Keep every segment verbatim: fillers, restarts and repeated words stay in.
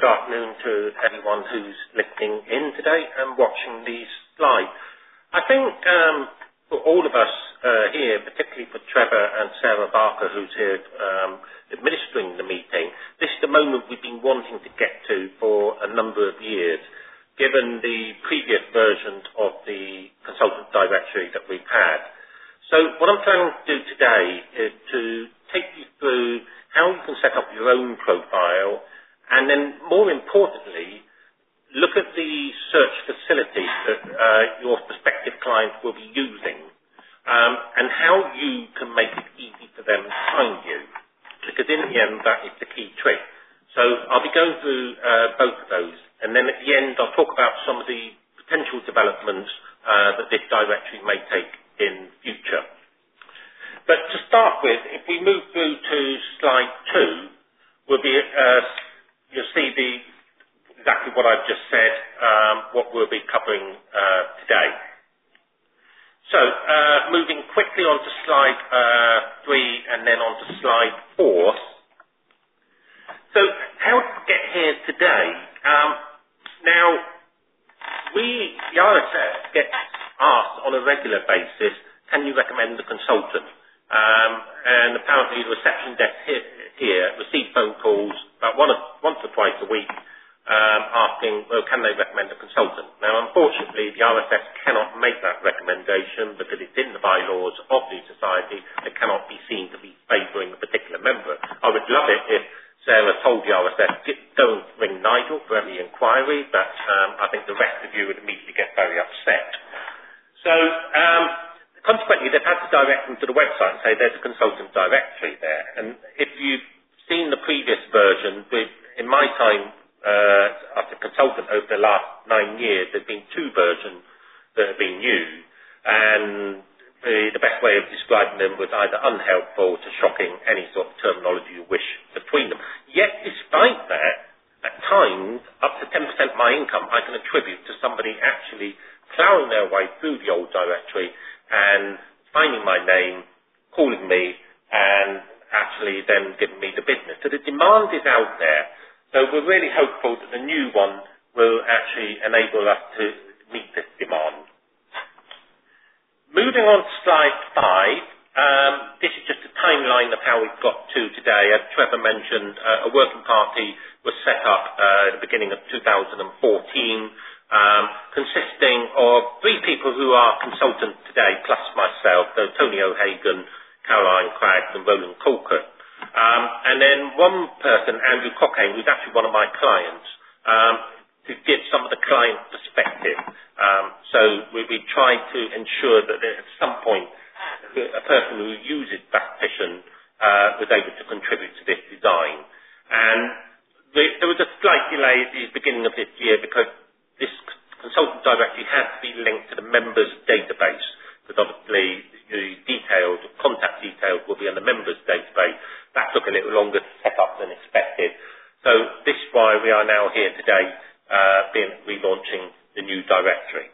good afternoon to everyone who's listening in today and watching these slides. I think um, for all of us uh, here, particularly for Trevor and Sarah Barker, who's here um, administering the meeting, this is the moment we've been wanting to get to for a number of years, given the previous versions of the consultant directory that we've had. So what I'm planning to do today is to take you through how you can set up your own profile, and then more importantly, look at the search facility that uh, your prospective clients will be using, um, and how you can make it easy for them to find you, because in the end that is the key trick. So I'll be going through uh, both of those, and then at the end I'll talk about some of the potential developments uh, that this directory may take in future. But to start with, if we move through to slide two, we'll be, uh, you'll see the, exactly what I've just said, um, what we'll be covering uh, today. So, uh, moving quickly on to slide uh, three and then on to slide four. So, how to get here today? Um, now, we, the R S S, gets asked on a regular basis, can you recommend a consultant? Um, and apparently the reception desk here, here receive phone calls about one of, once or twice a week um, asking, well, can they recommend a consultant? Now, unfortunately, the R S S cannot make that recommendation because it's in the bylaws of the society. It cannot be seen to be favouring a particular member. I would love it if Sarah told the R S S, get, go and ring Nigel for any inquiry, but um, I think the rest of you would immediately get very upset. So, um, consequently, they've had to direct them to the website and say there's a consultant directory there. And if you've seen the previous version, with, in my time uh, as a consultant over the last nine years, there's been two versions that have been used. And the, the best way of describing them was either unhelpful to shocking, any sort of terminology you wish between them. Yet, despite that, at times, up to ten percent of my income I can attribute to somebody actually ploughing their way through the old directory and finding my name, calling me, and actually then giving me the business. So the demand is out there. So we're really hopeful that the new one will actually enable us to meet this demand. Moving on to slide five, um, this is just a timeline of how we've got to today. As Trevor mentioned, uh, a working party was set up uh, at the beginning of two thousand fourteen, Um, consisting of three people who are consultants today, plus myself, so Tony O'Hagan, Caroline Craggs and Roland Colquitt. Um, and then one person, Andrew Cockayne, who's actually one of my clients, um, to give some of the client perspective. Um, so we, we tried to ensure that at some point a person who uses Bastician uh, was able to contribute to this design. And the, there was a slight delay at the beginning of this year because this consultant directory has to be linked to the members database, because obviously the details, contact details will be in the members database. That took a little longer to set up than expected. So this is why we are now here today, uh, being, relaunching the new directory.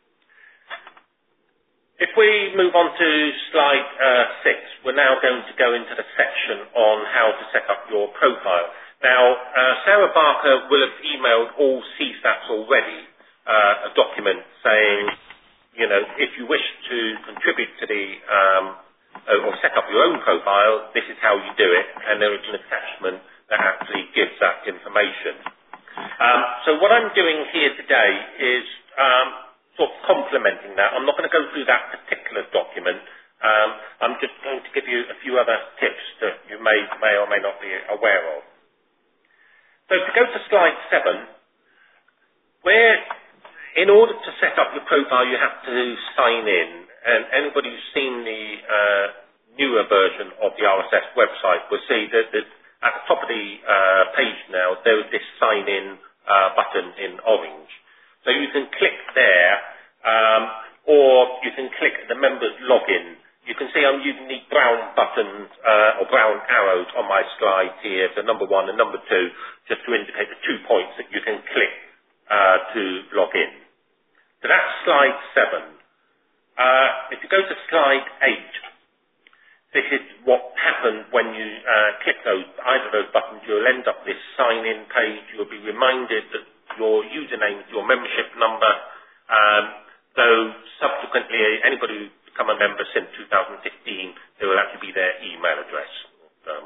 If we move on to slide uh, six, we're now going to go into the section on how to set up your profile. Now, uh, Sarah Barker will have emailed all C SAPs already uh, a document saying, you know, if you wish to contribute to the, um, or set up your own profile, this is how you do it, and there is an attachment that actually gives that information. Um, so what I'm doing here today is um, sort of complementing that. I'm not going to go through that particular document. Um, I'm just going to give you a few other tips that you may, may or may not be aware of. So to go to slide seven, where in order to set up your profile you have to sign in, and anybody who's seen the uh, newer version of the R S S website will see that at the top of the uh, page now there is this sign in uh, button in orange. So you can click there, um, or you can click the members login. You can see I'm using the brown buttons uh, or brown arrows on my slide here, so number one and number two, just to indicate the two points that you can click uh, to log in. So that's slide seven. Uh, if you go to slide eight, this is what happened when you uh, click those, either of those buttons. You'll end up this sign-in page. You'll be reminded that your username is your membership number. Um, though subsequently, anybody who's become a member since two thousand fifteen, it will actually be their email address. Um,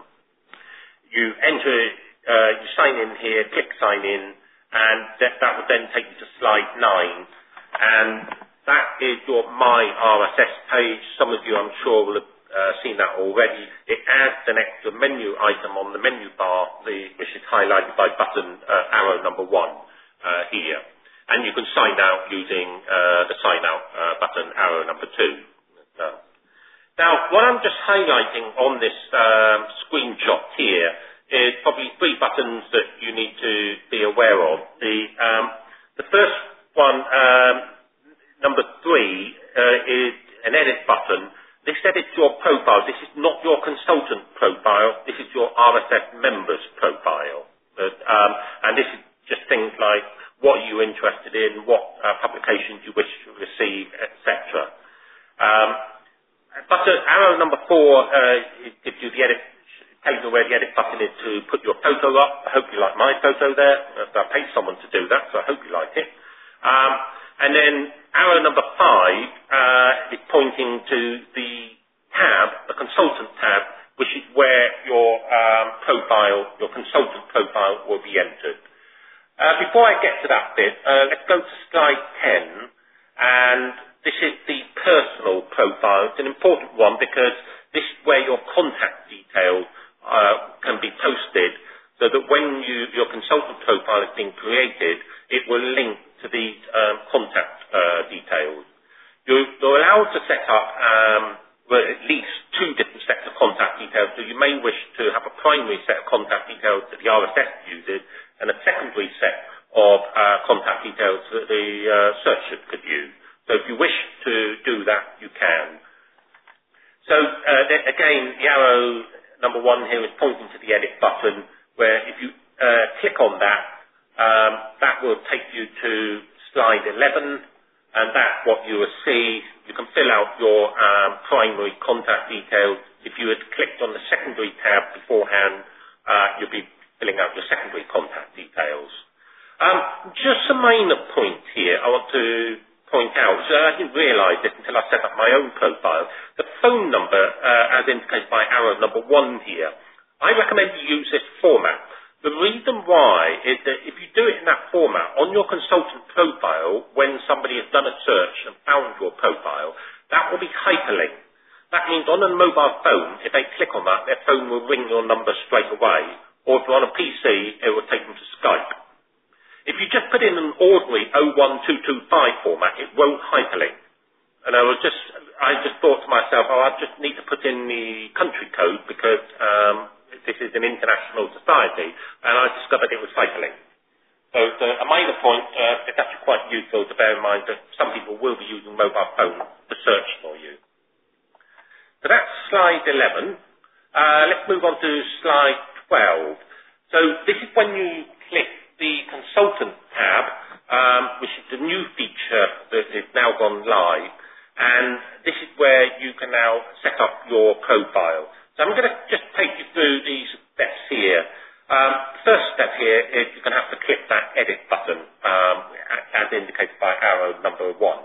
you enter, uh, you sign in here, click sign in, and that, that would then take you to slide nine. And that is your My R S S page. Some of you, I'm sure, will have uh, seen that already. It adds an extra menu item on the menu bar, the, which is highlighted by button uh, arrow number one uh, here. And you can sign out using uh, the sign out uh, button arrow number two. Uh, now, what I'm just highlighting on this um, screenshot here is probably three buttons that you need to be aware of. The, um, the first one, um, number three, uh, is an edit button. This edits your profile. This is not your consultant profile. This is your R S S members profile. Uh, um, and this is just things like what are you interested in, what uh, publications you wish to receive, et cetera. Um, but uh, arrow number four uh, it gives you the edit, tells you where the edit button is to put your photo up. I hope you like my photo there. Uh, I paid someone to do that, so I hope you like it. Um, And then arrow number five uh, is pointing to the tab, the consultant tab, which is where your um, profile, your consultant profile will be entered. Uh, before I get to that bit, uh, let's go to slide ten. And this is the personal profile. It's an important one because this is where your contact details uh, can be posted so that when you, your consultant profile is being created, it will link to these um, contact uh, details. You're, you're allowed to set up um, well, at least two different sets of contact details, so you may wish to have a primary set of contact details that the R S S uses and a secondary set of uh, contact details that the uh, searcher could use. So if you wish to do that, you can. So uh, then, again, the arrow number one here is pointing to the edit button, where if you uh, click on that, Um, that will take you to slide eleven, and that's what you will see. You can fill out your um, primary contact details. If you had clicked on the secondary tab beforehand, uh, you'll be filling out your secondary contact details. Um, just a minor point here I want to point out. So I didn't realise this until I set up my own profile. The phone number, uh, as indicated by arrow number one here, I recommend you use this format. The reason why is that if you do it in that format, on your consultant profile, when somebody has done a search and found your profile, that will be hyperlinked. That means on a mobile phone, if they click on that, their phone will ring your number straight away. Or if you're on a P C, it will take them to Skype. If you just put in an ordinary oh one two two five format, it won't hyperlink. And I was just, I just thought to myself, oh, I just need to put in the country code because um, this is an international society, and I discovered it was hyperlinked. So it's a, a minor point. Uh, it's actually quite useful to bear in mind that some people will be using mobile phone to search for you. So that's slide eleven. Uh, let's move on to slide twelve. So this is when you click the consultant tab, um, which is the new feature that is now gone live, and this is where you can now set up your profile. So I'm going to just take you through these steps here. Um, first step here is you're going to have to click that edit button, um, as indicated by arrow number one.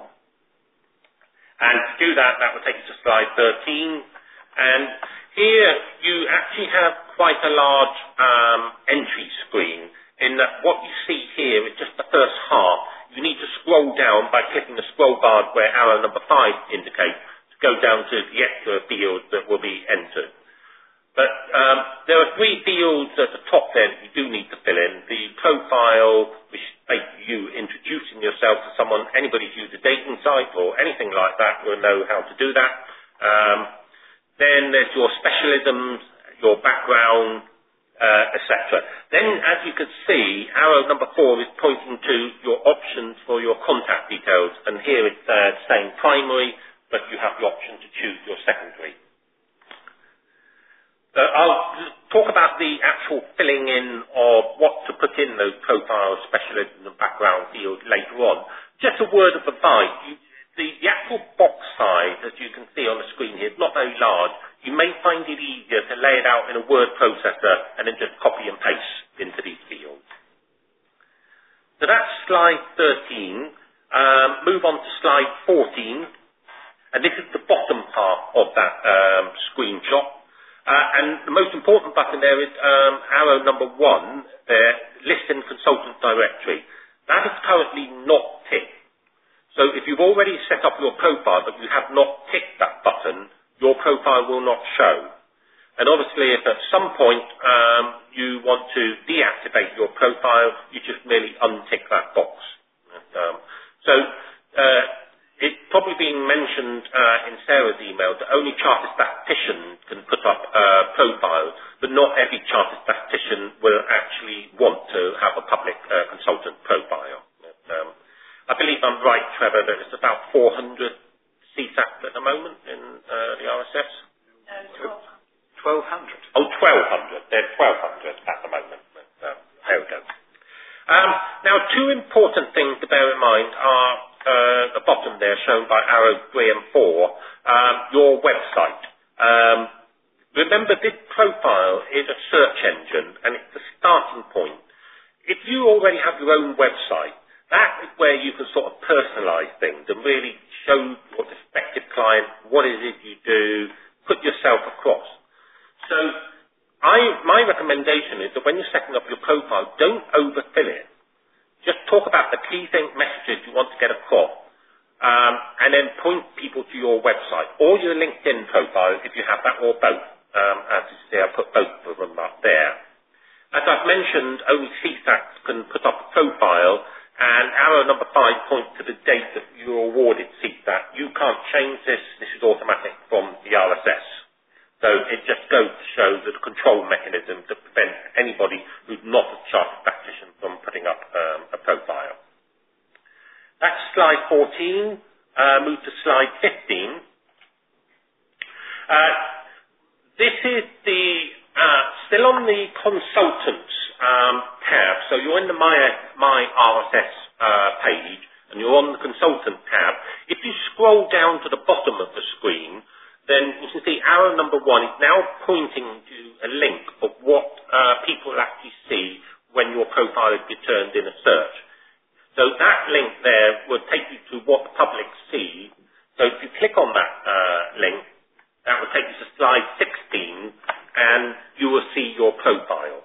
And to do that, that will take you to slide thirteen. And here you actually have quite a large um, entry screen in that what you see here is just the first half. You need to scroll down by clicking the scroll bar where arrow number five indicates to go down to the extra fields that will be entered. But um, there are three fields at the top there that you do need to fill in. The profile, which is basically you introducing yourself to someone. Anybody who's used a dating site or anything like that will know how to do that. Um, then there's your specialisms, your background, uh, et cetera. Then, as you can see, arrow number four is pointing to your options for your contact details. And here it's uh, saying primary, but you have the option to choose your secondary. Uh, I'll talk about the actual filling in of what to put in those profiles, specialisms and background fields later on. Just a word of advice. You, the, the actual box size, as you can see on the screen here, is not very large. you may find it easier to lay it out in a word processor and then just copy and paste into these fields. So that's slide thirteen. Um, move on to slide fourteen. And this is the bottom part of that um, screenshot. Uh, and the most important button there is um, arrow number one there, List in Consultant Directory. That is currently not ticked. So if you've already set up your profile but you have not ticked that button, your profile will not show. And obviously if at some point um, you want to deactivate your profile, you just merely untick that box. Um, so uh, it's probably being mentioned uh, in Sarah's email that only chartered statisticians can put up uh, profiles, but not every chartered statistician will actually want to have a public uh, consultant profile. Um, I believe I'm right, Trevor, that it's about four hundred C SATs at the moment in uh, the R S S? No, twelve hundred. Oh, twelve hundred. There's twelve hundred at the moment. Um, there we go. Um, now, two important things to bear in mind are uh, the bottom there shown by arrow three and four, um, your website. Um, remember, this profile is a search engine and it's the starting point. If you already have your own website, that is where you can sort of personalize things and really show your prospective client what it is you do, put yourself across. So I, my recommendation is that when you're setting up your profile, don't overfill it. Just talk about the key thing, messages you want to get across, um, and then point people to your website or your LinkedIn profile if you have that, or both. Um, as you see, I put both of them up there. As I've mentioned, only C SATs can put up a profile, and arrow number five points to the date that you're awarded C SAT. You can't change this. This is automatic from the R S S. So it just goes to show the control mechanism to prevent anybody who's not a chartered practitioner from putting up um, a profile. That's slide fourteen. Uh, move to slide fifteen. Uh, this is the, uh, still on the consultants um, tab. So you're in the My, My R S S uh, page and you're on the consultant tab. If you scroll down to the bottom of the screen, then you can see arrow number one is now pointing to a link of what uh, people actually see when your profile is returned in a search. So that link there will take you to what the public see. So if you click on that uh, link, that will take you to slide sixteen, and you will see your profile.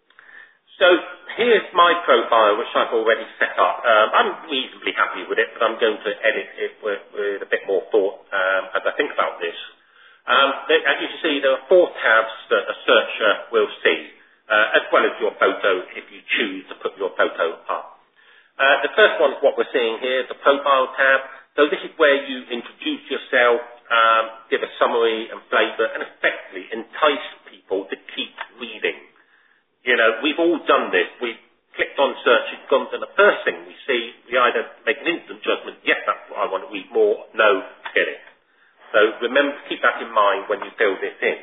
So here's my profile, which I've already set up. Um, I'm reasonably happy with it, but I'm going to edit it with, with a bit more thought um, as I think about this. Um, there, as you can see, there are four tabs that a searcher will see, uh, as well as your photo if you choose to put your photo up. Uh, the first one is what we're seeing here, the profile tab. So this is where you introduce yourself, um, give a summary and flavour, and effectively entice people to keep reading. You know, we've all done this. We've clicked on search, it's gone to the first thing we see. We either make an instant judgment, yes, that's what I want to read more, no, forget it. So remember to keep that in mind when you fill this in.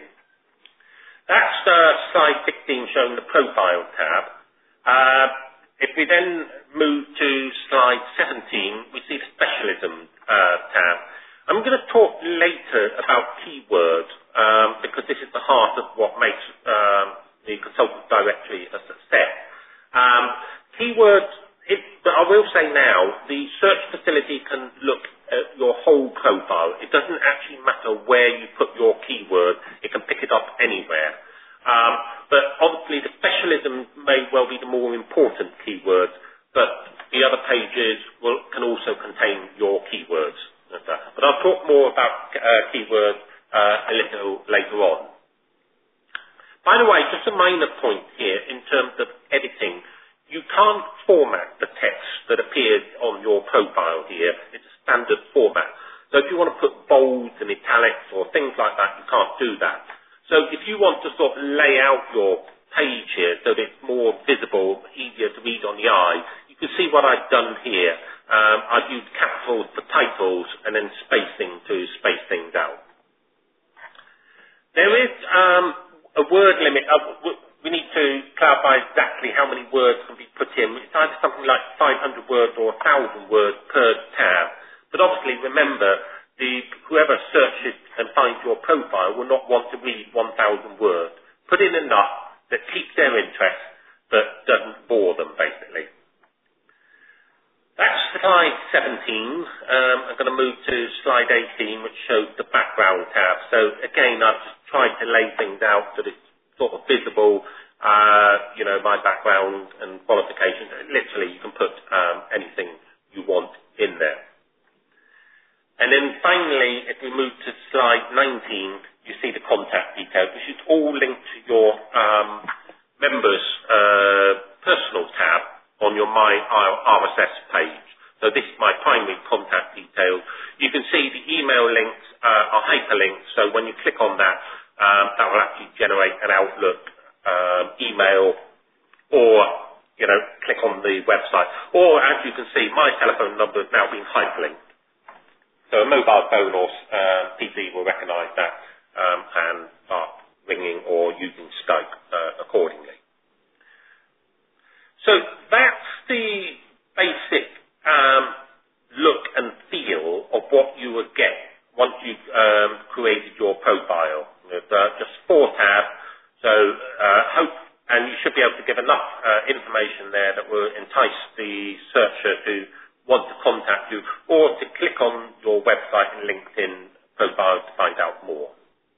That's uh, slide sixteen showing the profile tab. Uh, if we then move to slide seventeen, we see the specialism uh, tab. I'm going to talk later about keywords um, because this is the heart of what makes um, the consultant directory a success. Um, keywords, it, but I will say now, the search facility can look at your whole profile. It doesn't actually matter where you put your keyword. It can pick it up anywhere. Um, but obviously the specialism may well be the more important keywords, but the other pages will, can also contain your keywords. But I'll talk more about uh, keywords uh, a little later on. By the way, just a minor point here in terms of editing. You can't format the text that appears on your profile here. It's a standard format. So if you want to put bolds and italics or things like that, you can't do that. So if you want to sort of lay out your page here so that it's more visible, easier to read on the eye, you can see what I've done here. Um, I've used capitals for titles and then spacing to space things out. There is um, a word limit. Uh, we need to clarify exactly how many words can be put in. It's either something like five hundred words or one thousand words per tab. But obviously, remember, the whoever searches and finds your profile will not want to read one thousand words. Put in enough that keeps their interest but doesn't bore them, basically. That's slide seventeen. Um, I'm going to move to slide eighteen, which shows the background tab. So again, I've just tried to lay things out so that it's sort of visible, uh, you know, my background and qualifications. Literally, you can put um, anything you want in there. And then finally, if we move to slide nineteen, you see the contact details, which is all linked to your um, members' uh, personal tab on your My R S S page. So this is my primary contact details. You can see the email links uh, are hyperlinks, so when you click on that, um, that will actually generate an Outlook um, email, or, you know, click on the website. Or, as you can see, my telephone number has now been hyperlinked. So a mobile phone or uh, P C will recognise that um, and start ringing or using Skype uh, accordingly. So that's the basic um, look and feel of what you would get once you've um, created your profile. There's uh, just four tabs, so uh, hope, and you should be able to give enough uh, information there that will entice the searcher to want to contact you or to click on your website and LinkedIn profile to find out more.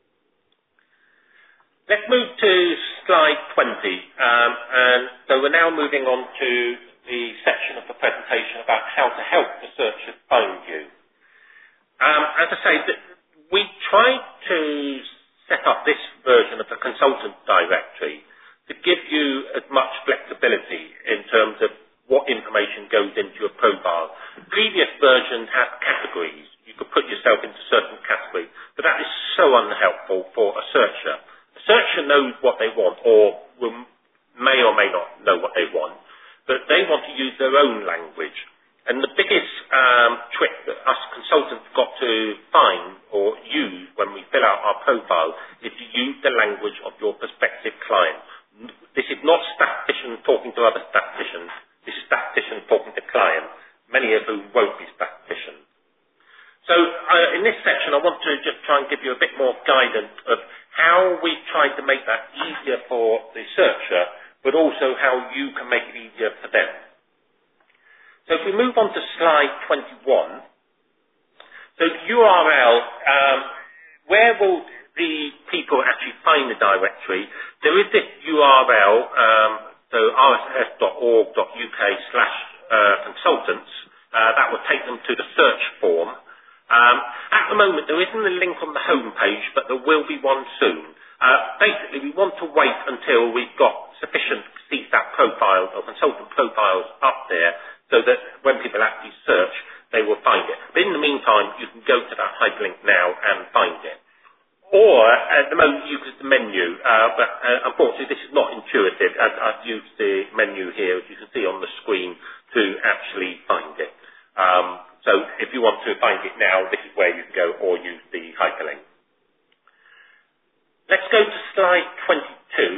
Let's move to slide twenty, um, and so we're now moving on to the section of the presentation about how to help the searcher find you. Um, as I say, we tried to set up this version of the consultant directory to give you as much flexibility in terms of what information goes into your profile. Previous versions had categories. You could put yourself into certain categories, but that is so unhelpful for a searcher. The searcher knows what they want, or will, may or may not know what they want, but they want to use their own language. And the biggest um, trick that us consultants got to find or use when we fill out our profile is to use the language of your prospective client. This is not statisticians talking to other statisticians. This is statisticians talking to clients, many of whom won't be statisticians. So uh, in this section, I want to just try and give you a bit more guidance of how we try to make that easier for the searcher, but also how you can make it easier for them. So if we move on to slide twenty-one, so U R L, um, where will the people actually find the directory? There is this U R L, um, so r s s dot org dot u k slash consultants, uh, that will take them to the search form. Um, at the moment, there isn't a link on the home page, but there will be one soon. Uh, basically, we want to wait until we've got sufficient C SAT profiles or consultant profiles up there so that when people actually search, they will find it. But in the meantime, you can go to that hyperlink now and find it. Or, at the moment, use the menu, uh, but uh, unfortunately, this is not intuitive. As I've used the menu here, as you can see on the screen, to actually find it. Um, so if you want to find it now, this is where you can go, or use the hyperlink. Let's go to slide twenty-two.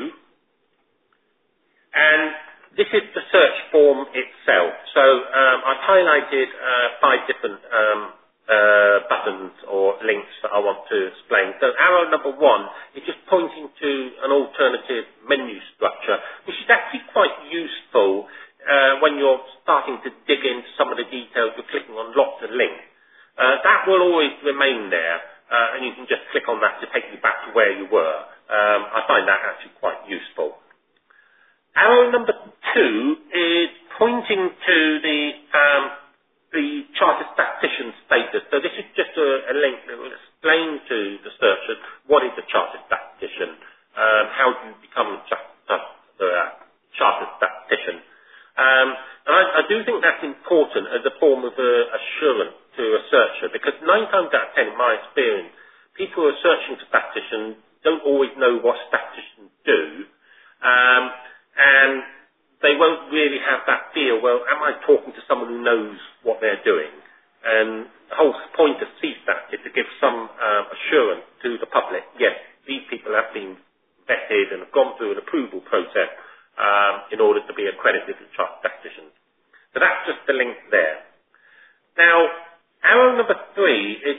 And this is the search form itself. So um, I've highlighted uh, five different um, uh, buttons or links that I want to explain. So arrow number one is just pointing to an alternative menu structure, which is actually quite useful uh, when you're starting to dig into some of the details. You're clicking on lots of links. Uh, that will always remain there, uh, and you can just click on that to take you back to where you were. Um, I find that actually quite useful. Arrow number two is pointing to the um, the chartered statistician status. So this is just a, a link that will explain to the searcher what is a chartered statistician, um, how do you become a uh, chartered statistician. Um, and I, I do think that's important as a form of uh, assurance to a searcher, because nine times out of ten, in my experience, people who are searching for statisticians don't always know what statisticians do. Um, And they won't really have that feel, well, am I talking to someone who knows what they're doing? And the whole point of C SAT is to give some um, assurance to the public, yes, these people have been vetted and have gone through an approval process um, in order to be accredited as chartered statisticians. So that's just the link there. Now, arrow number three is pointing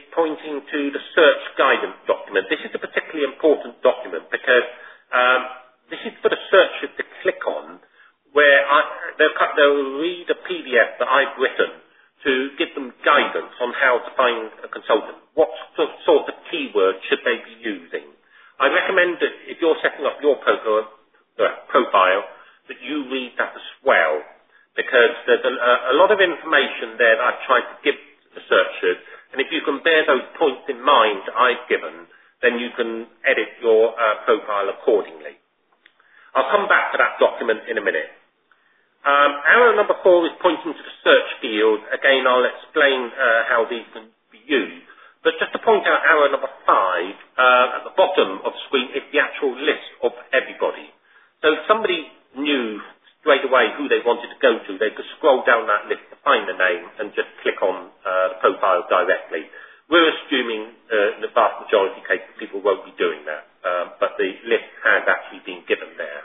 linking to the search guidance document. This is a particularly important document because um, this is for the searchers to click on, where I, they'll, they'll read a P D F that I've written to give them guidance on how to find a consultant. What sort of keywords should they be using? I recommend that if you're setting up your profile, uh, profile that you read that as well, because there's a, a lot of information there that I've tried to give the searchers, and if you can bear those points in mind that I've given, then you can edit your uh, profile accordingly. I'll come back to that document in a minute. Um, arrow number four is pointing to the search field. Again, I'll explain uh, how these can be used. But just to point out arrow number five, uh, at the bottom of the screen is the actual list of everybody. So if somebody knew straight away who they wanted to go to, they could scroll down that list to find the name and just click on uh, the profile directly. We're assuming uh, in the vast majority of cases people won't be doing that, um, but the list has actually been given there.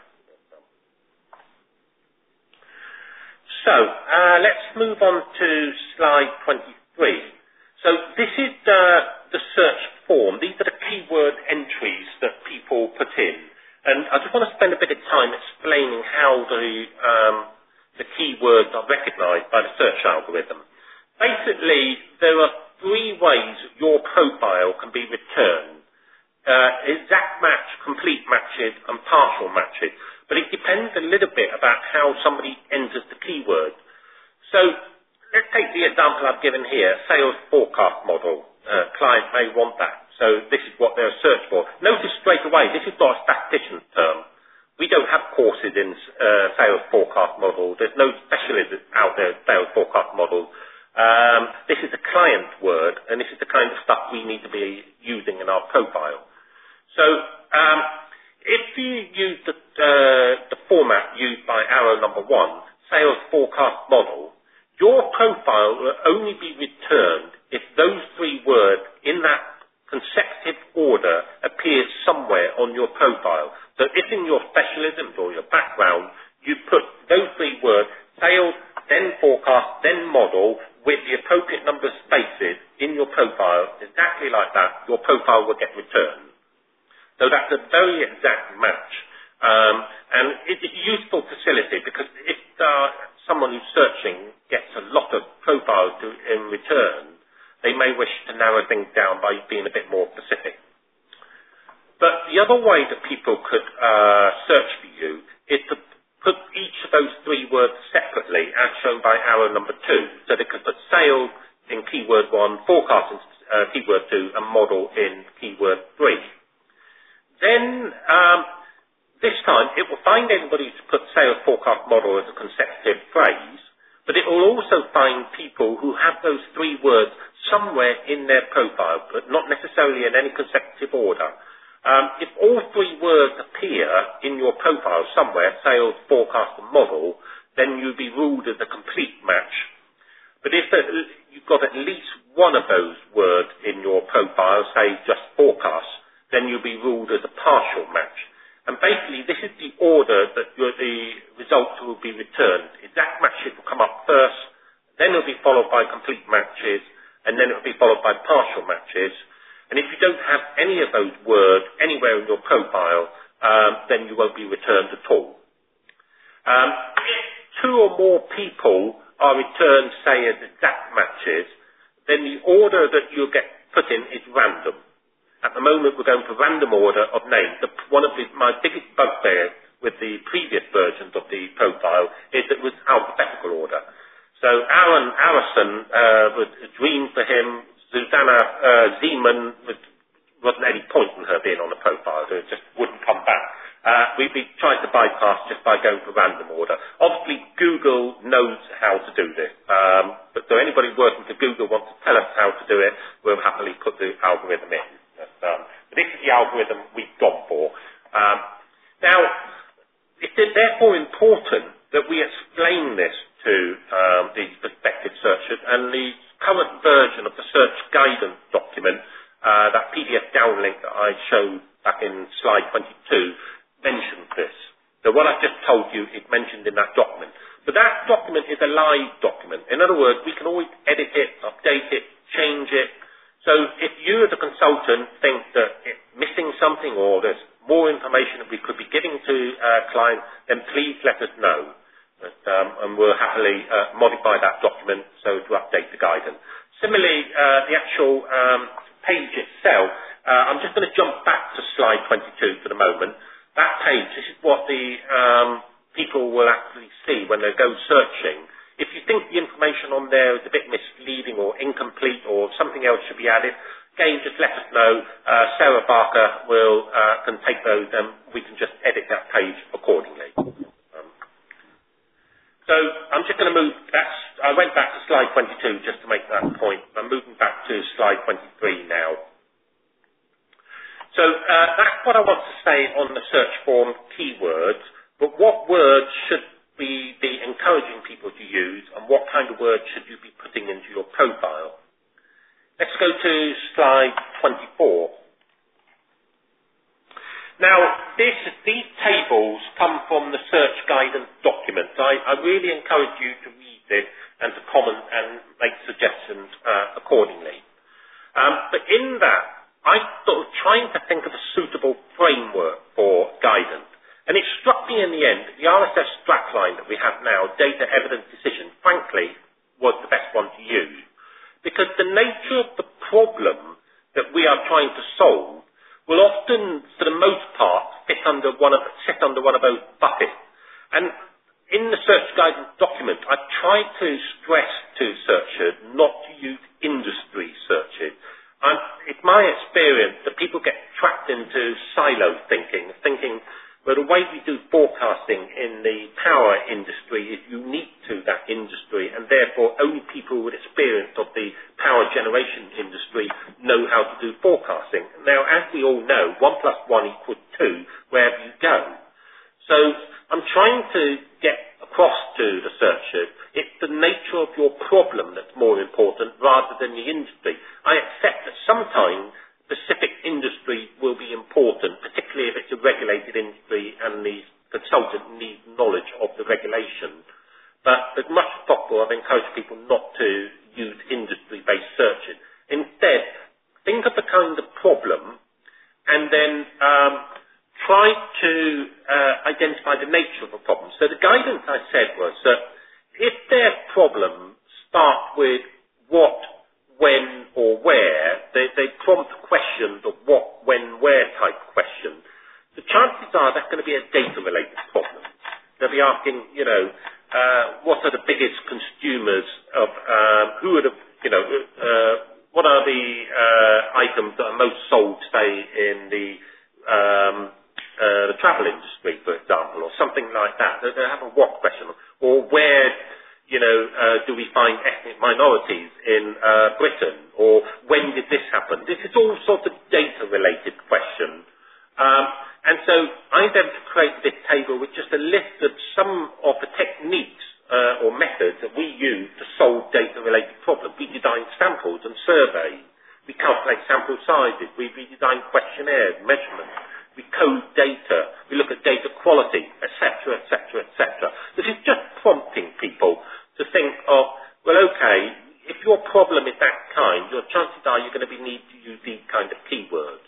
So uh, let's move on to slide twenty-three. So this is uh, the search form. These are the keyword entries that people put in. And I just want to spend a bit of time explaining how the, um, the keywords are recognized by the search algorithm. Basically, there are three ways your profile can be returned. Uh, exact match, complete matches, and partial matches. But it depends a little bit about how somebody enters the keyword. So let's take the example I've given here, sales forecast model. Uh, client may want that. So this is what they'll search for. Notice straight away, this is not a statistician's term. We don't have courses in uh, sales forecast model. There's no specialist out there in sales forecast model. Um, this is a client word, and this is the kind of stuff we need to be using in our profile. So um, if you use the, uh, the format used by arrow number one, sales forecast model, your profile will only be returned if those three words in that consecutive order appears somewhere on your profile. So if in your specialism or your background, you put those three words, sales, then forecast, then model, with the appropriate number of spaces in your profile, exactly like that, your profile will get returned. So that's a very exact match. Um, and it's a useful facility because if uh, someone who's searching gets a lot of profiles to, in return, they may wish to narrow things down by being a bit more specific. But the other way that people could uh, search for you is to put each of those three words separately, as shown by arrow number two. So they could put sales in keyword one, forecast in uh, keyword two, and model in keyword three. Then um, this time it will find anybody to put sales forecast model as a consecutive phrase, but it will also find people who have those three words somewhere in their profile, but not necessarily in any consecutive order. Um, if all three words appear in your profile somewhere, sales, forecast, and model, then you'll be ruled as a complete match. But if you've got at least one of those words in your profile, say just forecast, then you'll be ruled as a partial match. And basically, this is the order that your, the results will be returned. Exact matches will come up first, then it'll be followed by complete matches, and then it'll be followed by partial matches. And if you don't have any of those words anywhere in your profile, um, then you won't be returned at all. Um, if two or more people are returned, say, as exact matches, then the order that you'll get put in is random. At the moment, we're going for random order of names. The, one of the, my biggest bugbears with the previous versions of the profile is that it was alphabetical order. So Aaron Arison uh, was a dream for him. Susanna uh, Zeman was, wasn't any point in her being on the profile. So it just wouldn't come back. Uh, we've been trying to bypass just by going for random order. Obviously, Google knows how to do this. Um, but so anybody working for Google wants to tell us how to do it, we'll happily put the algorithm in. But, um, but this is the algorithm we've gone for. Um, now, it's therefore important that we explain this to um, these prospective searchers, and the current version of the search guidance document, uh, that P D F downlink that I showed back in slide twenty-two, mentions this. So what I've just told you is mentioned in that document. But that document is a live document. In other words, we can always edit it, update it, change it. So if you as a consultant think that it's missing something or there's more information that we could be giving to uh, clients, then please let us know. But, um, and we'll happily uh, modify that document so to update the guidance. Similarly, uh, the actual um, page itself, uh, I'm just going to jump back to slide twenty-two for the moment. That page, this is what the um, people will actually see when they go searching. If you think the information on there is a bit misleading or incomplete or something else should be added, again, just let us know. Uh, Sarah Barker will uh, can take those and we can just edit that page accordingly. Um, so I'm just going to move, that's, I went back to slide twenty-two just to make that point. I'm moving back to slide twenty-three now. So uh, that's what I want to say on the search form keywords, but what words should we be encouraging people to use and what kind of words should you be putting into your profile? Let's go to slide twenty-four. Now, this, these tables come from the search guidance document. I, I really encourage you to read this and to comment and make suggestions uh, accordingly. Um, but in that, I sort of trying to think of a suitable framework for guidance. And it struck me in the end that the R S S strapline that we have now, data evidence decision, frankly, was the best one to use. Because the nature of the problem that we are trying to solve will often, for the most part, fit under one of, sit under one of those buckets. And in the search guidance document, I tried to stress to searchers not to use industry searches. And it's my experience that people get trapped into silo thinking, thinking, well, the way we do forecasting in the power industry is unique to that industry, and therefore only people with experience of the power generation industry know how to do forecasting. Now, as we all know, one plus one equals two wherever you go. So I'm trying to get across to the searchers, it's the nature of your problem that's more important rather than the industry. I accept that sometimes specific industry will be important, particularly if it's a regulated industry and the consultant needs knowledge of the regulation. But as much as possible, I've encouraged people not to use industry-based searches. Instead, think of the kind of problem and then um, try to uh, identify the nature of the problem. So the guidance I said was that if their problems start with what, when, or where, they, they prompt questions of what, when, where type questions, the chances are that's going to be a data-related problem. They'll be asking, you know, uh, what are the biggest consumers of, um, who are the, you know, uh, what are the uh, items that are most sold, say, in the um, uh, the travel industry, for example, or something like that. They have a what question, or where, you know, uh, do we find ethnic minorities in uh, Britain, or when did this happen? This is all sorts of data-related questions. Um, and so I then created this table with just a list of some of the techniques uh, or methods that we use to solve data-related problems. We design samples and surveys. We calculate sample sizes. We redesign questionnaires, measurements. We code data. We look at data quality, et cetera, et cetera, et cetera. This is just prompting people to think of, well, okay, if your problem is that kind, your chances are you're going to be need to use these kind of keywords.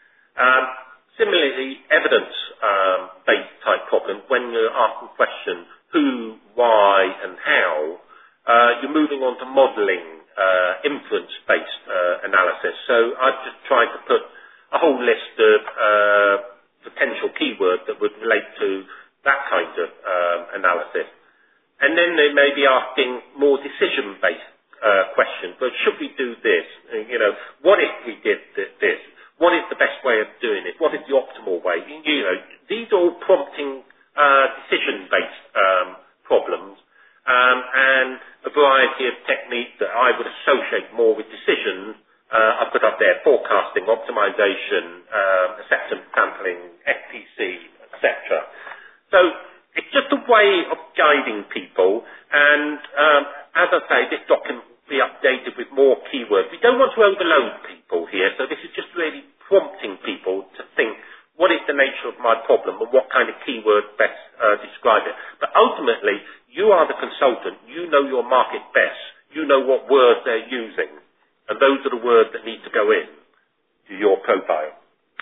Um, similarly, evidence-based um, type problems, when you're asking questions, who, why, and how, uh, you're moving on to modelling, uh, inference-based uh, analysis. So I've just tried to put a whole list of uh, potential keywords that would relate to that kind of um, analysis. And then they may be asking more decision-based uh, questions. But should we do this? Uh, you know, what if we did th- this? What is the best way of doing it? What is the optimal way? You know, these are all prompting uh, decision-based um, problems, um, and a variety of techniques that I would associate more with decisions. Uh, I've put up there forecasting, optimization, um, acceptance sampling, F P C, et cetera. So it's just a way of guiding people, and um, as I say, this document will be updated with more keywords. We don't want to overload people here, so this is just really prompting people to think, what is the nature of my problem and what kind of keywords best uh, describe it. But ultimately, you are the consultant. You know your market best. You know what words they're using. And those are the words that need to go in to your profile.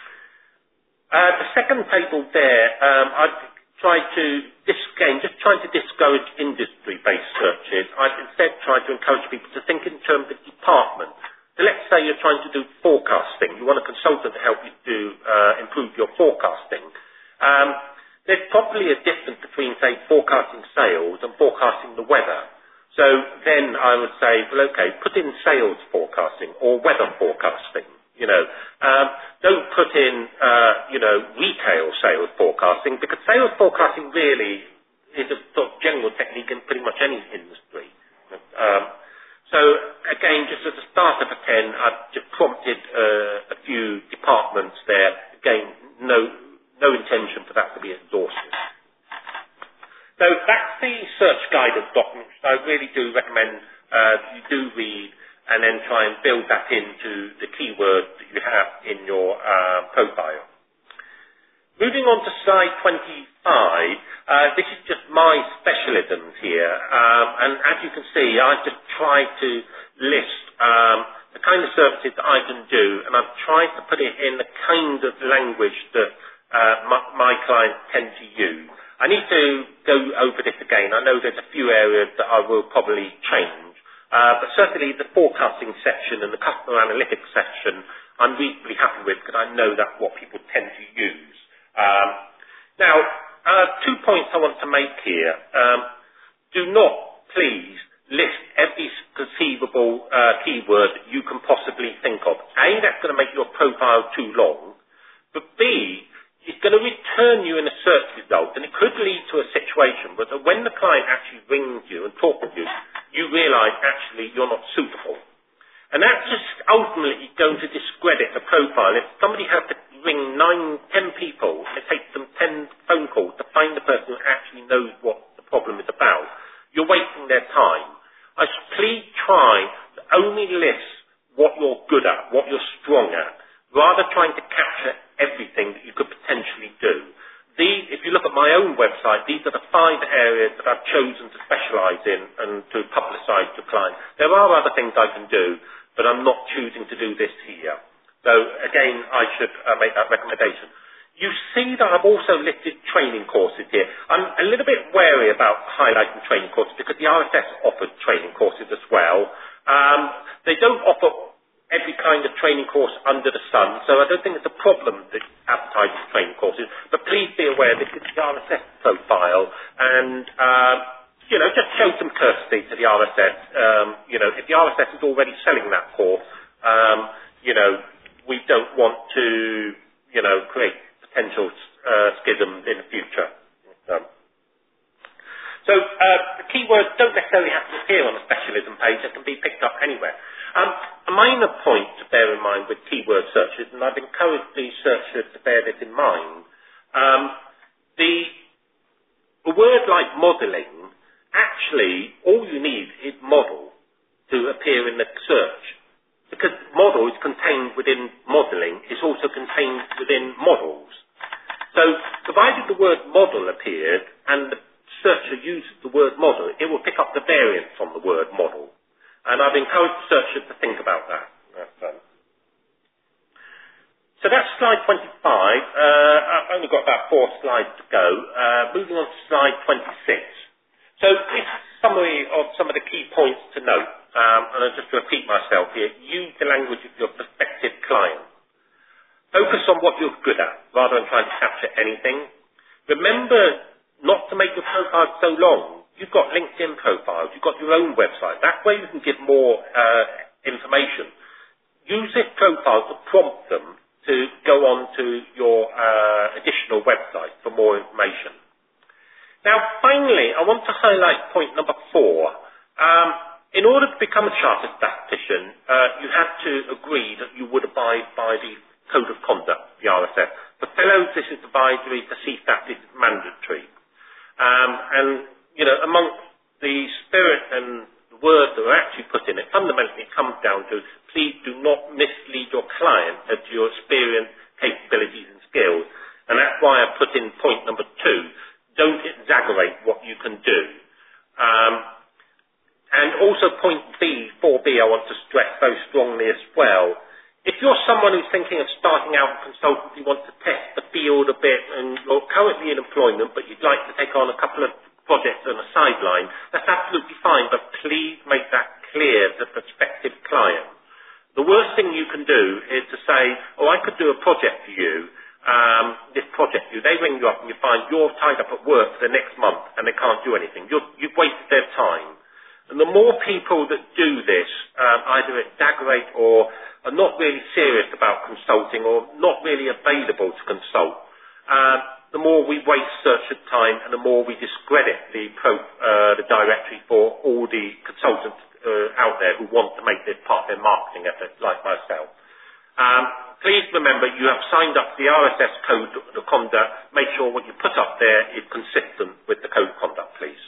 Uh, the second table there, um, I've tried to, this again, just trying to discourage industry-based searches. I've instead tried to encourage people to think in terms of department. So let's say you're trying to do forecasting. You want a consultant to help you do uh, improve your forecasting. Um, there's probably a difference between, say, forecasting sales and forecasting the weather. So then I would say, well, okay, put in sales forecasting or weather forecasting. You know, um, don't put in, uh, you know, retail sales forecasting, because sales forecasting really is a sort of general technique in pretty much any industry. Um, so again, just as a start of a ten, I've just prompted uh, a few departments there. Again, no, no intention for that to be exhaustive. So that's the search guidance document, which I really do recommend uh, you do read, and then try and build that into the keywords that you have in your uh, profile. Moving on to slide twenty-five, uh, this is just my specialisms here, um, and as you can see, I've just tried to list um, the kind of services that I can do, and I've tried to put it in the kind of language that uh, my, my clients tend to use. I need to go over this again. I know there's a few areas that I will probably change. Uh, but certainly the forecasting section and the customer analytics section I'm reasonably happy with, because I know that's what people tend to use. Um, now, uh, two points I want to make here. Um, do not, please, list every conceivable uh, keyword that you can possibly think of. A, that's going to make your profile too long. But B, it's going to return you in a search result, and it could lead to a situation where when the client actually rings you and talks to you, you realise actually you're not suitable. And that's just ultimately going to discredit the profile. If somebody has to ring nine, ten people, and it takes them ten phone calls to find the person who actually knows what the problem is about, you're wasting their time. I should please try to only list what you're good at, what you're strong at, rather trying to capture everything that you could potentially do. These, if you look at my own website, these are the five areas that I've chosen to specialise in and to publicise to clients. There are other things I can do, but I'm not choosing to do this here. So again, I should uh, make that recommendation. You see that I've also listed training courses here. I'm a little bit wary about highlighting training courses because the R S S offers training courses as well. Um, they don't offer every kind of training course under the sun, so I don't think it's a problem that advertising training courses, but please be aware this is the R S S profile, and um, you know, just show some courtesy to the R S S. Um, you know, if the R S S is already selling that course, um, you know, we don't want to, you know, create potential uh, schisms in the future. Um, so uh, the keywords don't necessarily have to appear on a specialism page, they can be picked up anywhere. Um, a minor point to bear in mind with keyword searches, and I've encouraged these searchers to bear this in mind, um, the, a word like modelling, actually all you need is model to appear in the search. Because model is contained within modelling, it's also contained within models. So provided the word model appears and the searcher uses the word model, it will pick up the variance from the word model. And I've encouraged searchers to think about that. That's, um, so that's slide twenty-five. Uh, I've only got about four slides to go. Uh, moving on to slide twenty-six. So this is a summary of some of the key points to note. Um, and I'll just repeat myself here. Use the language of your prospective client. Focus on what you're good at, rather than trying to capture anything. Remember not to make your profile so long. You've got LinkedIn profiles, you've got your own website. That way you can give more uh, information. Use this profile to prompt them to go on to your uh, additional website for more information. Now, finally, I want to highlight point number four. Um, in order to become a chartered statistician, uh, you have to agree that you would abide by the Code of Conduct, the R S S. For fellows, this is advisory. For C STAT, this is mandatory. Um, and you know, amongst the spirit and the words that are actually put in it, fundamentally it comes down to, please do not mislead your client as to your experience, capabilities and skills. And that's why I put in point number two. Don't exaggerate what you can do. Um, and also point B, four B, I want to stress very strongly as well. If you're someone who's thinking of starting out in consultancy, want to test the field a bit, and you're currently in employment, but you'd like to take on a couple of projects on a sideline, that's absolutely fine, but please make that clear to prospective clients. The worst thing you can do is to say, oh, I could do a project for you, um, this project for you. They ring you up and you find you're tied up at work for the next month and they can't do anything. You're, you've wasted their time. And the more people that do this, um, either exaggerate or are not really serious about consulting or not really available to consult, uh, the more we waste search time and the more we discredit the, pro, uh, the directory for all the consultants uh, out there who want to make this part of their marketing effort, like myself. Um, please remember you have signed up to the R S S code of conduct. Make sure what you put up there is consistent with the code of conduct, please.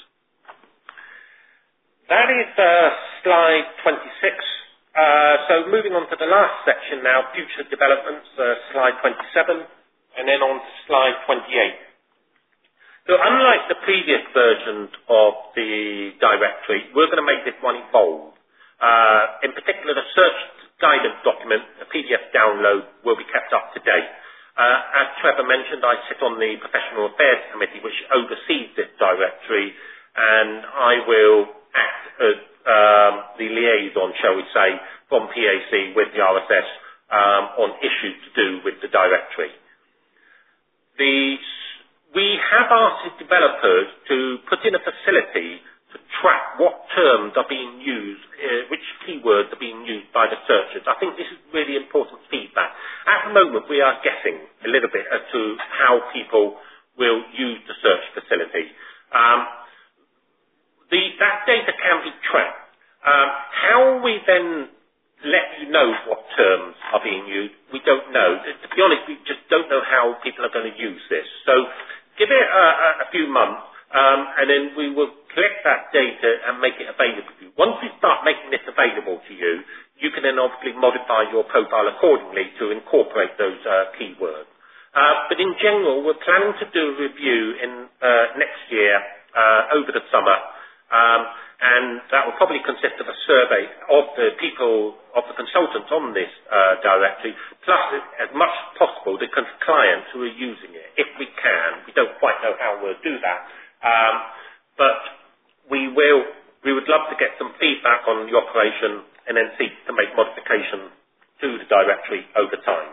That is uh, slide twenty-six. Uh, so moving on to the last section now, future developments, uh, slide twenty-seven, and then on to slide twenty-eight. So unlike the previous versions of the directory, we're going to make this one evolve. Uh, in particular, the search guidance document, the P D F download, will be kept up to date. Uh, as Trevor mentioned, I sit on the Professional Affairs Committee, which oversees this directory, and I will act as um, the liaison, shall we say, from P A C with the R S S um, on issues to do with the directory. The, we have asked the developers to put in a facility to track what terms are being used, uh, which keywords are being used by the searchers. I think this is really important feedback. At the moment, we are guessing a little bit as to how people will use the search facility. Um, The, that data can be tracked. Um, how we then let you know what terms are being used, we don't know. To be honest, we just don't know how people are going to use this. So give it a, a few months, um, and then we will collect that data and make it available to you. Once we start making this available to you, you can then obviously modify your profile accordingly to incorporate those uh, keywords. Uh, but in general, we're planning to do a review in uh, next year uh, over the summer. Um, and that will probably consist of a survey of the people, of the consultants on this uh, directory, plus as much as possible the clients who are using it, if we can. We don't quite know how we'll do that. Um, but we will, we would love to get some feedback on the operation and then seek to make modifications to the directory over time.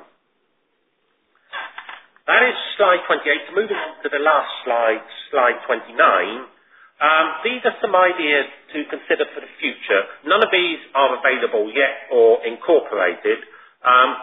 That is slide twenty-eight. So moving on to the last slide, slide twenty-nine. Um, these are some ideas to consider for the future. None of these are available yet or incorporated. Um,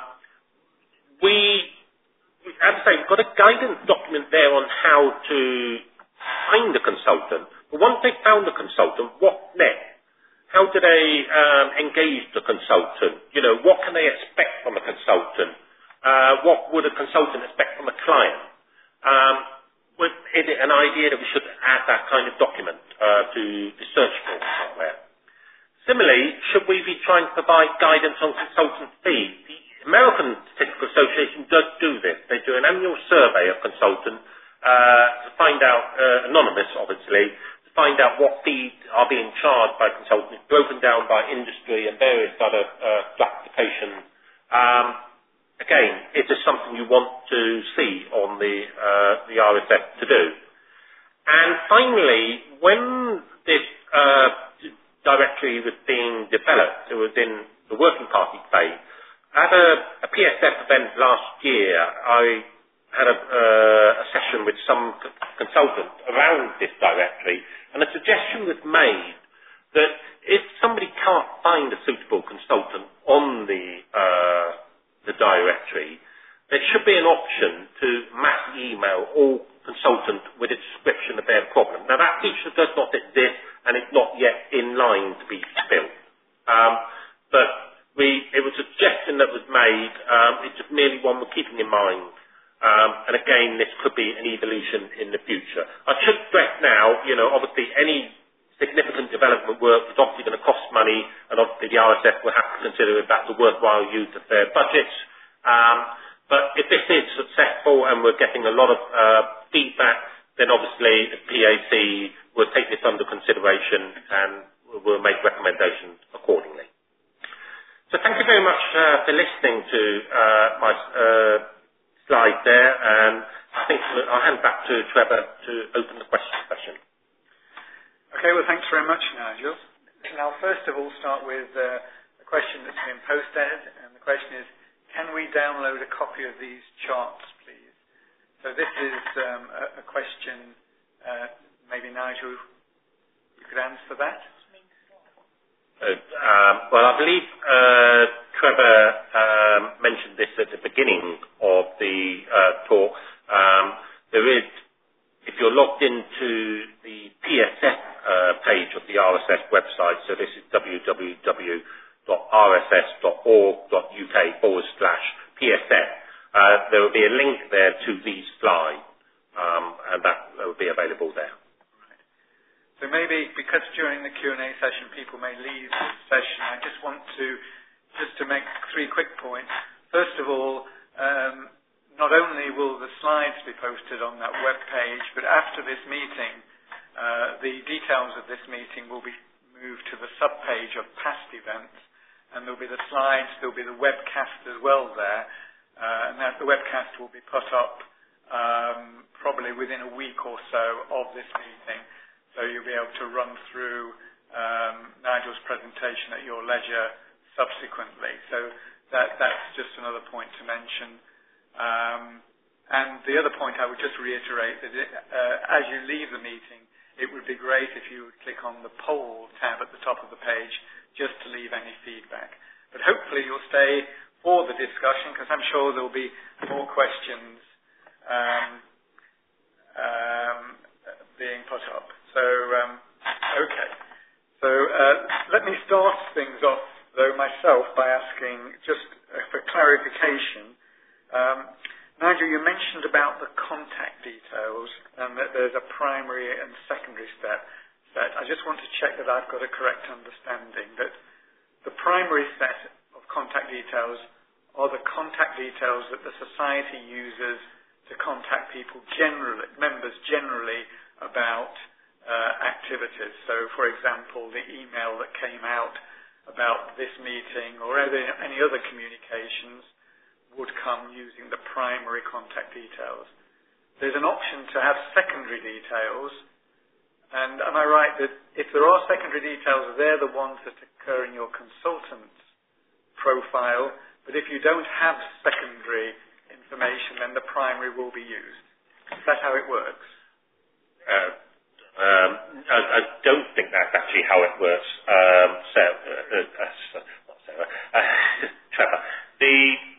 we, as I say, we've got a guidance document there on how to find the consultant. But once they've found the consultant, what next? How do they um, engage the consultant? You know, what can they expect from a consultant? Uh, what would a consultant expect from a client? Um, Is it an idea that we should add that kind of document uh, to the search form somewhere? Similarly, should we be trying to provide guidance on consultant fees? The American Statistical Association does do this. They do an annual survey of consultants uh, to find out, uh, anonymous obviously, to find out what fees are being charged by consultants, broken down by industry and various other uh, classifications. Um, Again, is this something you want to see on the, uh, the R S S to do? And finally, when this uh, directory was being developed, it was in the working party phase, at a, a P S F event last year, I had a, uh, a session with some consultants around this directory, and a suggestion was made that if somebody can't find a suitable consultant on the uh, the directory, there should be an option to mass email all consultants with a description of their problem. Now that feature does not exist and it's not yet in line to be built. Um, but we, it was a suggestion that was made, um, it's just merely one we're keeping in mind. Um, and again, this could be an evolution in the future. I should stress now, you know, obviously any significant development work is obviously going to cost money, and obviously the R S F will have to consider if that's a worthwhile use of their budgets. Um, but if this is successful and we're getting a lot of uh, feedback, then obviously the P A C will take this under consideration and we'll make recommendations accordingly. So thank you very much uh, for listening to uh, my uh, slide there, and I think I'll hand back to Trevor to open the question session. Okay, well, thanks very much, Nigel. And I'll first of all start with uh, a question that's been posted, and the question is, can we download a copy of these charts, please? So this is um, a, a question, uh, maybe Nigel, you could answer that? Uh, um, well, I believe uh, Trevor um, mentioned this at the beginning of the uh, talk. Um, there is, if you're logged into the P S F uh, page of the R S S website, so this is w w w dot r s s dot org dot u k forward slash P S F, uh, there will be a link there to these slides, um, and that will be available there. So maybe because during the Q and A session people may leave this session, I just want to just to make three quick points. First of all, um, not only will the slides be posted on that web page, but after this meeting, uh, the details of this meeting will be moved to the sub-page of past events, and there'll be the slides, there'll be the webcast as well there, uh, and that the webcast will be put up um, probably within a week or so of this meeting. So you'll be able to run through um, Nigel's presentation at your leisure subsequently. So that, that's just another point to mention. Um, and the other point I would just reiterate that it, uh, as you leave the meeting, it would be great if you would click on the poll tab at the top of the page just to leave any feedback. But hopefully you'll stay for the discussion because I'm sure there will be more questions um, um, being put up. So, um, okay. So uh, let me start things off, though, myself by asking, just uh, for clarification, um, Nigel, you mentioned about the contact details and that there's a primary and secondary step set. I just want to check that I've got a correct understanding, that the primary set of contact details are the contact details that the society uses to contact people generally, members generally, about Uh, activities. So, for example, the email that came out about this meeting or any, any other communications would come using the primary contact details. There's an option to have secondary details, and am I right that if there are secondary details, they're the ones that occur in your consultant's profile, but if you don't have secondary information, then the primary will be used. Is that how it works? Uh, Um, I, I don't think that's actually how it works, um, Sarah, uh, uh, not Sarah, uh, Trevor. The,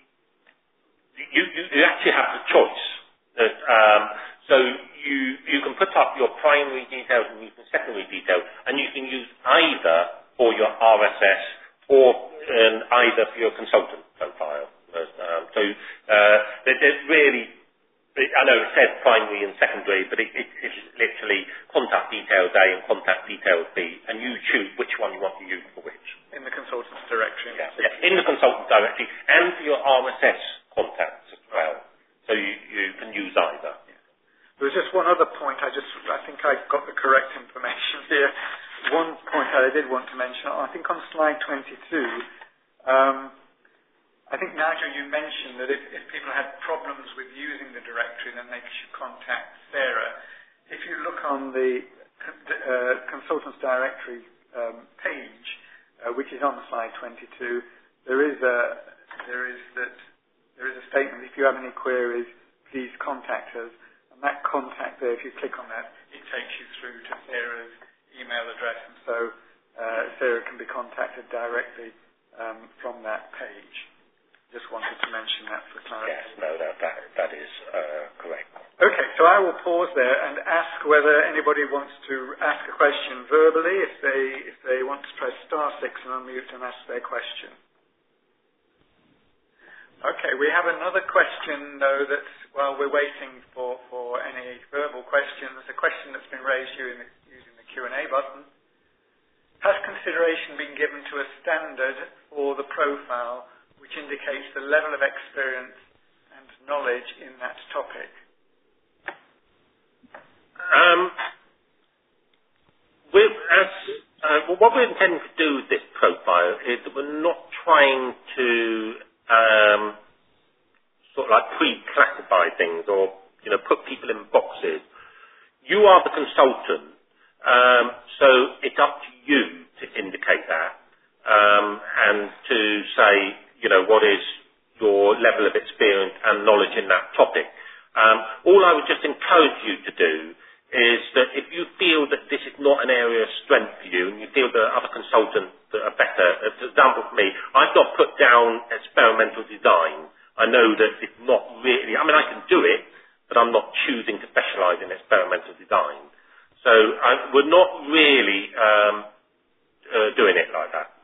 you, you, you actually have the choice. That, um, so you, you can put up your primary details and you can secondary details, and you can use either for your R S S or um, either for your consultant profile. Um, so uh, there's really... I know it says primary and secondary, but it, it, it's literally contact details A and contact details B, and you choose which one you want to use for which. In the consultant's directory? Yeah, yeah, in the consultant's directory, and for your R S S contacts as well. So you, you can use either. Yeah. There was just one other point. I just, I think I got the correct information here. One point I did want to mention, I think on slide twenty-two, um, I think, Nigel, you mentioned that if, if people had problems with using the directory, then they should contact Sarah. If you look on the uh, consultants directory um, page, uh, which is on slide twenty-two, there is a there is that there is a statement. If you have any queries, please contact us. And that contact there, if you click on that, it takes you through to Sarah's email address, and so uh, Sarah can be contacted directly um, from that page. Just wanted to mention that for clarity. Yes, no, that, that, that is uh, correct. Okay, so I will pause there and ask whether anybody wants to ask a question verbally, if they if they want to press star six and unmute and ask their question. Okay, we have another question, though, that's, while we're waiting for, for any verbal questions, a question that's been raised using the, using the Q and A button. Has consideration been given to a standard for the profile which indicates the level of experience and knowledge in that topic? Um, with, as Uh, well, what we're intending to do with this profile is that we're not trying to um, sort of like pre-classify things or, you know, put people in boxes. You are the consultant, um, so it's up to you to indicate that um, and to say, you know, what is your level of experience and knowledge in that topic. Um, all I would just encourage you to do is that if you feel that this is not an area of strength for you and you feel that other consultants that are better, for example for me, I've not put down experimental design. I know that it's not really, I mean I can do it, but I'm not choosing to specialise in experimental design. So I, we're not really um, uh, doing it like that.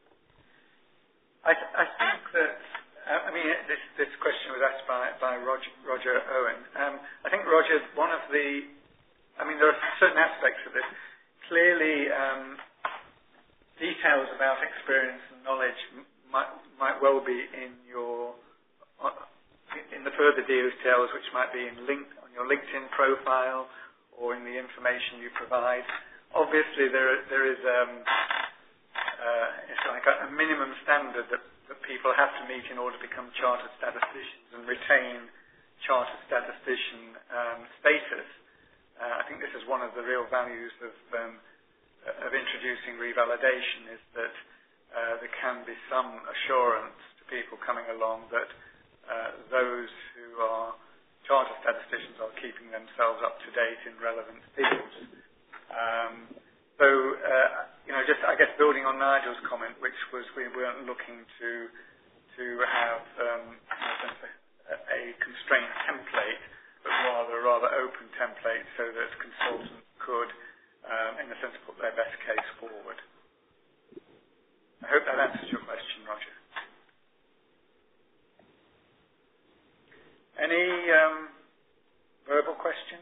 I, th- I think that, uh, I mean, this, this question was asked by, by Roger, Roger Owen. Um, I think, Roger, one of the, I mean, there are certain aspects of this. Clearly, um, details about experience and knowledge m- might, might well be in your, uh, in the further details, which might be in link on your LinkedIn profile or in the information you provide. Obviously, there there is um, uh, it's like a, a minimum standard that, that people have to meet in order to become chartered statisticians and retain chartered statistician um, status. Uh, I think this is one of the real values of um, of introducing revalidation, is that uh, there can be some assurance to people coming along that uh, those who are chartered statisticians are keeping themselves up to date in relevant fields. Um, so, uh, you know, just I guess building on Nigel's comment, which was we weren't looking to to have um, a, a constrained template, but rather a rather open template so that consultants could, um, in a sense, put their best case forward. I hope that answers your question, Roger. Any um, verbal questions?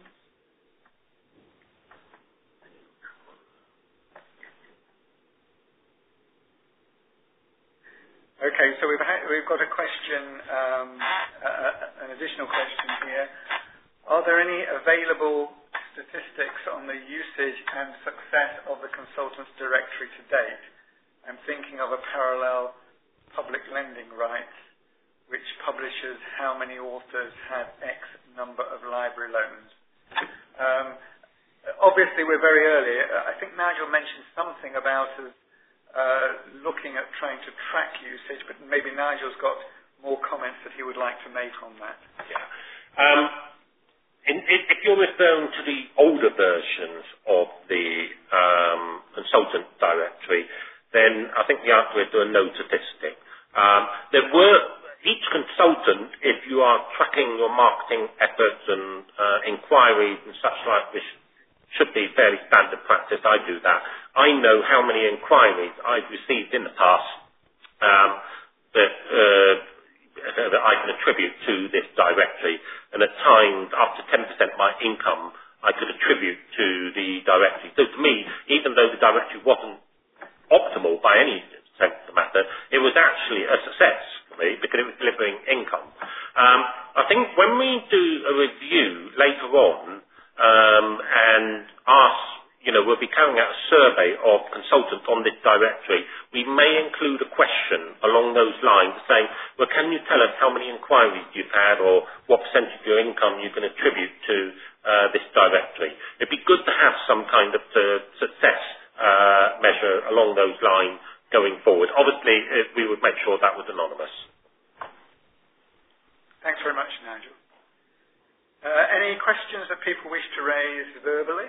Okay, so we've ha- we've got a question, um, uh, an additional question here. Are there any available statistics on the usage and success of the consultants directory to date? I'm thinking of a parallel public lending rights, which publishes how many authors had X number of library loans. Um, obviously, we're very early. I think Nigel mentioned something about us uh, looking at trying to track usage, but maybe Nigel's got more comments that he would like to make on that. Yeah. Um, in, if you're referring to the older versions of the um, consultant directory, then I think the answer is there are no statistics. Um, there were each consultant, if you are tracking your marketing efforts and uh, inquiries and such like, which should be fairly standard practice, I do that. I know how many inquiries I've received in the past um, that, uh, that I can attribute to this directory, and at times up to ten percent of my income I could attribute to the directory. So to me, even though the directory wasn't optimal by any sense of the matter, it was actually a success for me because it was delivering income. Um, I think when we do a review later on um, and ask, you know, we'll be carrying out a survey of consultants on this directory, we may include a question along those lines saying, well, can you tell us how many inquiries you've had or what percentage of your income you can attribute to uh, this directory? It'd be good to have some kind of uh, success uh, measure along those lines going forward. Obviously, uh, we would make sure that was anonymous. Thanks very much, Nigel. Uh, any questions that people wish to raise verbally?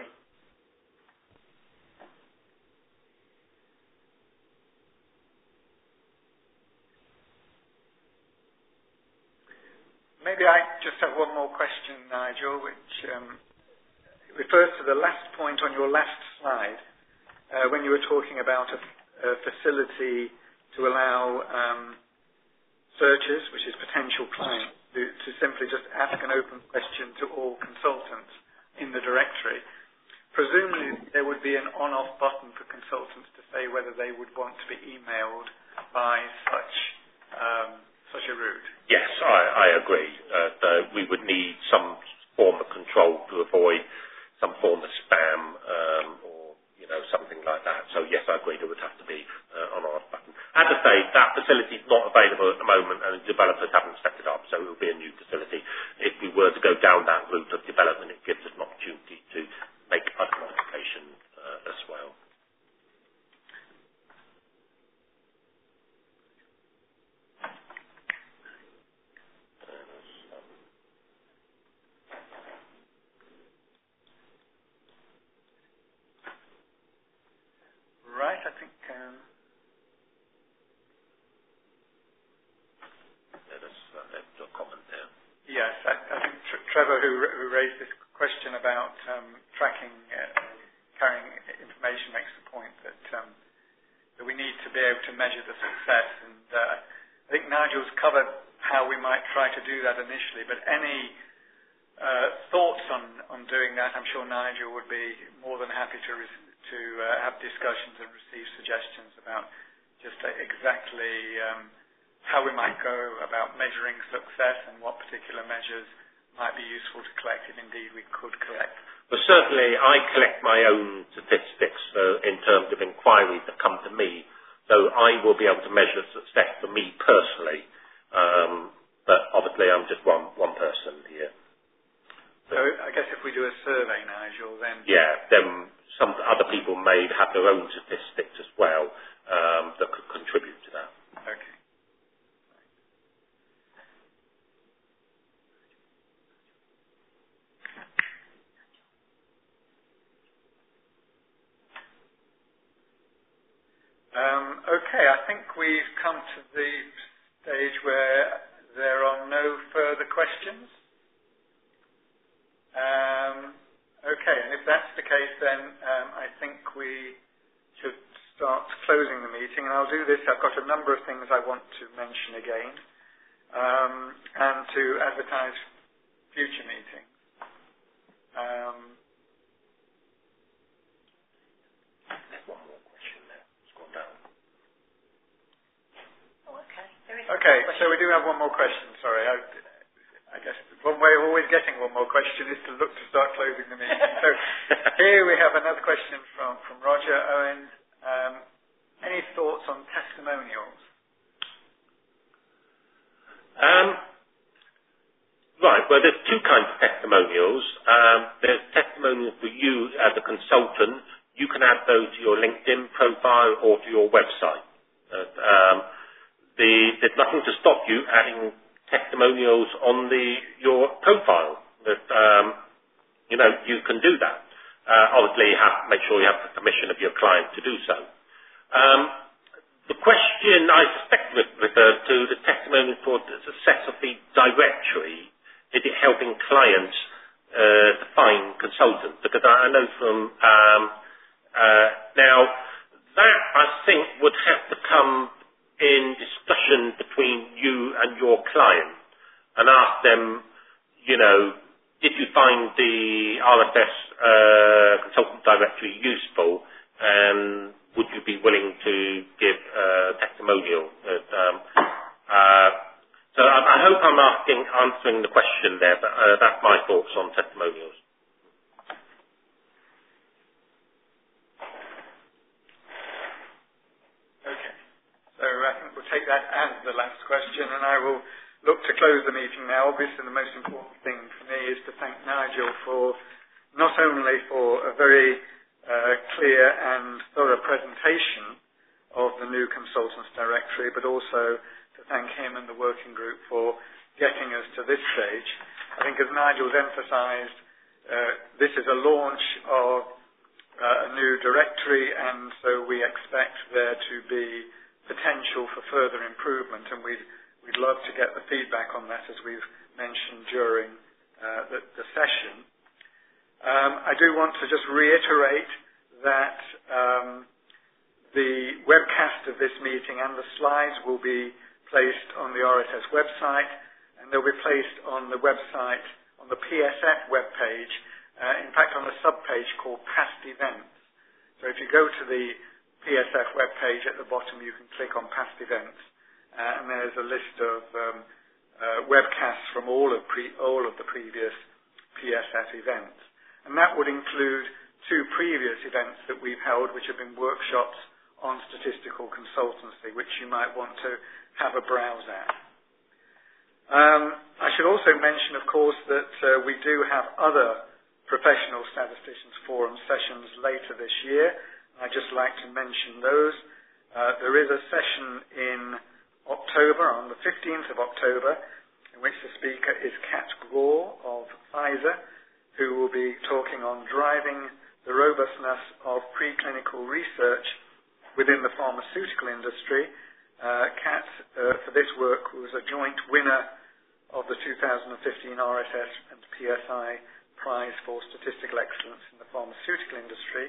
Maybe I just have one more question, Nigel, which um, refers to the last point on your last slide, uh, when you were talking about a, a facility to allow um, searchers, which is potential clients, to, to simply just ask an open question to all consultants in the directory. Presumably there would be an on-off button for consultants to say whether they would want to be emailed by such um, such a route. Yes, I, I agree. Uh, that we would need some form of control to avoid some form of spam um, or, you you know, something like that. So yes, I agree there would have to be uh, on our button. As I say, that facility is not available at the moment, and the developers haven't set it up, so it will be a new facility. If we were to go down that route of development, it gives us an opportunity to make other modifications uh, as well. Right, I think... Um, yeah, there's, uh, there's a comment there. Yes, I, I think Tr Trevor, who, who raised this question about um, tracking, uh, carrying information, makes the point that, um, that we need to be able to measure the success. And uh, I think Nigel's covered how we might try to do that initially, but any uh, thoughts on, on doing that, I'm sure Nigel would be more than happy to to uh, have discussions and receive suggestions about just uh, exactly um, how we might go about measuring success and what particular measures might be useful to collect, if indeed we could collect. Well, certainly I collect my own statistics uh, in terms of inquiries that come to me, so I will be able to measure success for me personally, um, but obviously I'm just one, one person here. So I guess if we do a survey, Nigel, then... Yeah, then some other people may have their own statistics as well um, that could contribute to that. Okay. Um, okay, I think we've come to the stage where there are no further questions. Um, okay, and if that's the case, then um, I think we should start closing the meeting. And I'll do this. I've got a number of things I want to mention again, um, and to advertise future meetings. Um, There's one more question there. It's gone down. Oh, okay. There is okay, so we do have one more question. Sorry. I, I guess one way of always getting one more question is to look to start closing the meeting. So here we have another question from, from Roger Owens. Um, any thoughts on testimonials? Um, right, well, there's two kinds of testimonials. Um, there's testimonials for you as a consultant. You can add those to your LinkedIn profile or to your website. Uh, um, the, there's nothing to stop you adding testimonials on the your profile. That um, you know you can do that. Uh, obviously, you have make sure you have the permission of your client to do so. Um, the question I suspect refers to the testimonial for the success of the directory. Is it helping clients uh, to find consultants? Because I, I know from um, uh, now that I think would have to come in discussion between you and your client and ask them, you know, did you find the R F S uh, consultant directory useful, and would you be willing to give a testimonial? Um, uh, so I, I hope I'm asking, answering the question there, but uh, that's my thoughts on testimonials. So I think we'll take that as the last question, and I will look to close the meeting now. Obviously, the most important thing for me is to thank Nigel for not only for a very uh, clear and thorough presentation of the new Consultants Directory, but also to thank him and the working group for getting us to this stage. I think, as Nigel's emphasised, uh, this is a launch of uh, a new directory, and so we expect there to be potential for further improvement, and we'd, we'd love to get the feedback on that, as we've mentioned during uh, the, the session. Um, I do want to just reiterate that um, the webcast of this meeting and the slides will be placed on the R S S website, and they'll be placed on the website, on the P S F webpage, uh, in fact on a subpage called Past Events. So if you go to the P S F webpage at the bottom, you can click on Past Events, uh, and there's a list of um, uh, webcasts from all of, pre all of the previous P S F events. And that would include two previous events that we've held, which have been workshops on statistical consultancy, which you might want to have a browse at. Um, I should also mention, of course, that uh, we do have other professional statisticians forum sessions later this year. I'd just like to mention those. Uh, there is a session in October, on the fifteenth of October, in which the speaker is Kat Gore of Pfizer, who will be talking on driving the robustness of preclinical research within the pharmaceutical industry. Uh, Kat, uh, for this work, was a joint winner of the two thousand fifteen R S S and P S I Prize for Statistical Excellence in the Pharmaceutical Industry.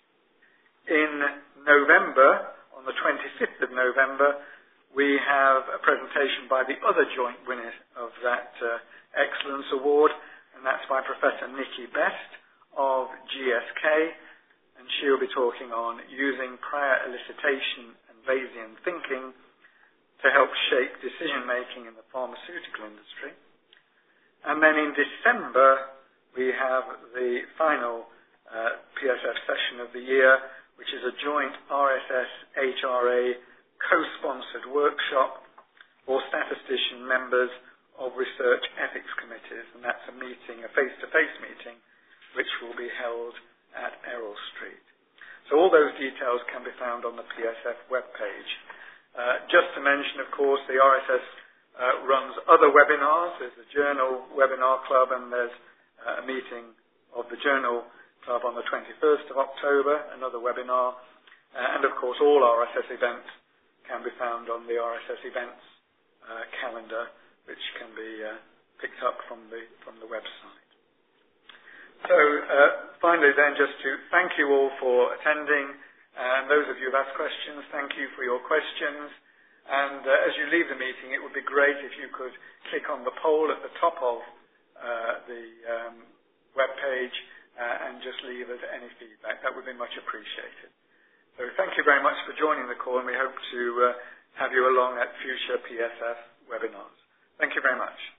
In November, on the twenty-fifth of November, we have a presentation by the other joint winner of that uh, Excellence Award, and that's by Professor Nikki Best of G S K, and she'll be talking on using prior elicitation and Bayesian thinking to help shape decision-making in the pharmaceutical industry. And then in December, we have the final uh, P S F session of the year, which is a joint R S S H R A co-sponsored workshop for statistician members of research ethics committees, and that's a meeting, a face-to-face meeting, which will be held at Errol Street. So all those details can be found on the P S F webpage. Uh, just to mention, of course, the R S S uh, runs other webinars. There's the Journal Webinar Club, and there's uh, a meeting of the Journal Club on the twenty-first of October, another webinar. Uh, and, of course, all R S S events can be found on the R S S events uh, calendar, which can be uh, picked up from the, from the website. So, uh, finally then, just to thank you all for attending, and those of you who've asked questions, thank you for your questions. And uh, as you leave the meeting, it would be great if you could click on the poll at the top of uh, the um, webpage uh, and just leave us any feedback. That would be much appreciated. So thank you very much for joining the call, and we hope to uh, have you along at future P S F webinars. Thank you very much.